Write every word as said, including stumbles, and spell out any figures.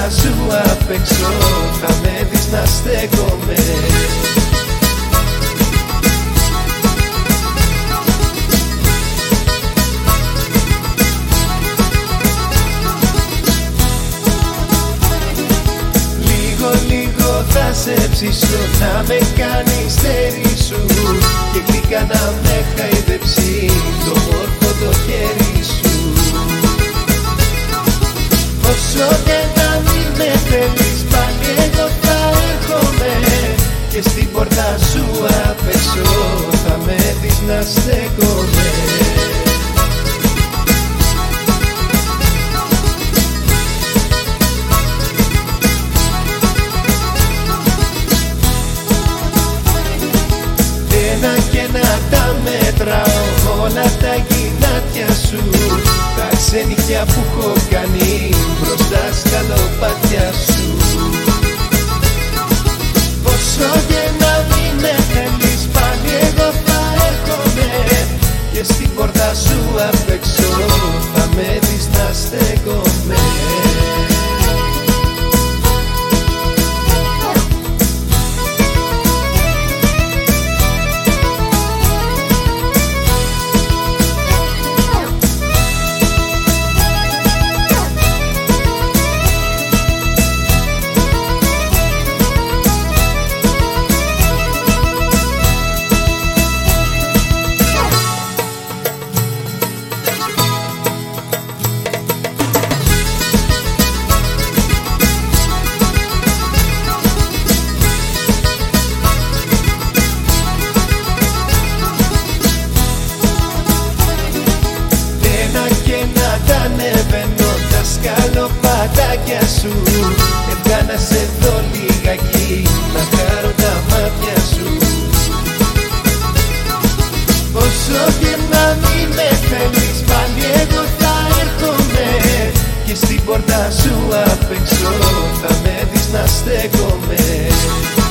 πόρτα σου απ' έξω θα με δεις να στέκομαι. Λίγο λίγο θα σε ψήσω να με κάνεις τέρι σου και γλυκά να με χαϊδέψει το μόρφο το χέρι σου. Όσο και να μην με θέλεις πάλι εγώ θα έρχομαι και στην πόρτα σου απ' έξω θα με δεις να στέκομαι. Ένα και ένα τα μέτραω όλα τα γυνάτια σου, τα ξενυχιά που έχω κάνει μπροστά στα λοπάτια σου. Όσο και να μην με θέλεις πάλι εγώ θα έρχομαι και στην πόρτα σου απ' έξω θα με δεις να στέκομαι. Τα σκαλοπατάκια σου έβγανα σε δω λιγάκι να χαρώ τα μάτια σου. Όσο και να μην με θέλεις πάλι εγώ θα έρχομαι και στην πόρτα σου απ' έξω θα με δεις να στέκομαι.